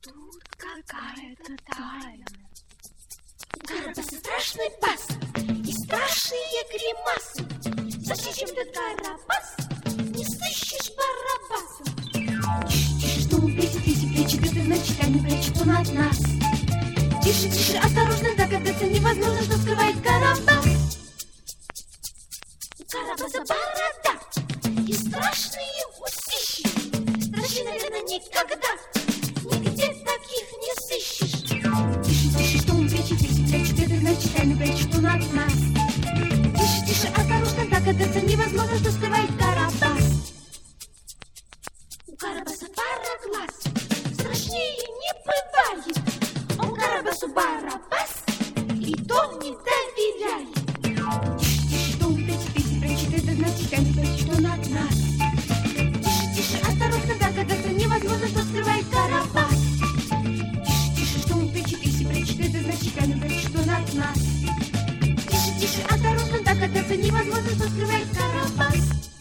Тут какая-то тайна. У Карабаса страшный бас и страшные гримасы. Зачем ты, Карабас, не слышишь Барабаса? Тише, что он плечет, это значит, а не прячет он от нас. Тише, тише, осторожно, догадаться невозможно, что скрывает Карабас. У Карабаса борода и страшные усищи. Страшнее, наверное, никогда, нигде таких не сыщешь. Тише, тише, что он прячет, это значит, а не прячет он от нас. Тише, тише, осторожно, догадаться невозможно, что скрывает Карабас. У Карабаса пара глаз, страшнее не бывает. Он Карабасу Барабас, и то не доверяет. Тише, тише, что он прячет, это значит, а не прячет он от нас. Тише, тише, осторожно, догадаться невозможно, что скрывает Карабас. Тише, тише, что он прячет, это значит, а не прячет он от нас. Тише, тише, осторожно, догадаться невозможно, что скрывает Карабас.